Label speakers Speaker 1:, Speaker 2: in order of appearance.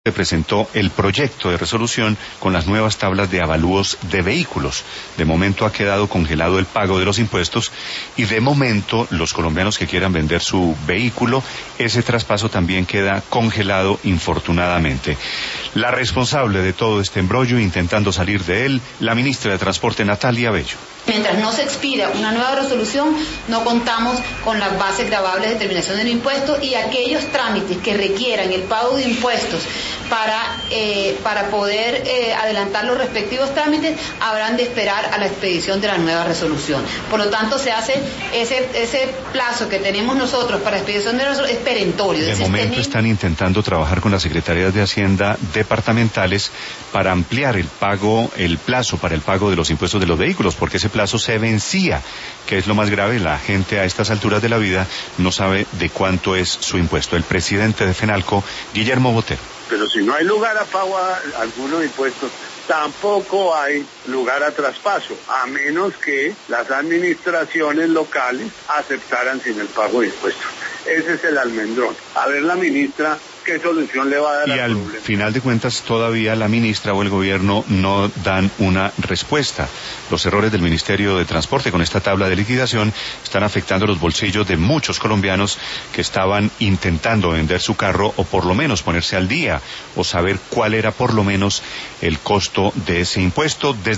Speaker 1: Se presentó el proyecto de resolución con las nuevas tablas de avalúos de vehículos. De momento ha quedado congelado el pago de los impuestos y de momento los colombianos que quieran vender su vehículo, ese traspaso también queda congelado, infortunadamente. La responsable de todo este embrollo, intentando salir de él, la ministra de Transporte, Natalia Bello.
Speaker 2: Mientras no se expida una nueva resolución, no contamos con las bases gravables de determinación del impuesto, y aquellos trámites que requieran el pago de impuestos para poder adelantar los respectivos trámites habrán de esperar a la expedición de la nueva resolución. Por lo tanto, se hace ese plazo que tenemos nosotros para expedición de la resolución es perentorio.
Speaker 1: De momento están intentando trabajar con las secretarías de Hacienda departamentales para ampliar el plazo para el pago de los impuestos de los vehículos, porque ese plazo se vencía, que es lo más grave. La gente a estas alturas de la vida no sabe de cuánto es su impuesto. El presidente de FENALCO, Guillermo Botero.
Speaker 3: Pero si no hay lugar a pago a algunos impuestos, tampoco hay lugar a traspaso, a menos que las administraciones locales aceptaran sin el pago de impuestos. Ese es el almendrón. A ver la ministra qué solución le va a dar al problema.
Speaker 1: Y al final de cuentas todavía la ministra o el gobierno no dan una respuesta. Los errores del Ministerio de Transporte con esta tabla de liquidación están afectando los bolsillos de muchos colombianos que estaban intentando vender su carro, o por lo menos ponerse al día o saber cuál era por lo menos el costo de ese impuesto.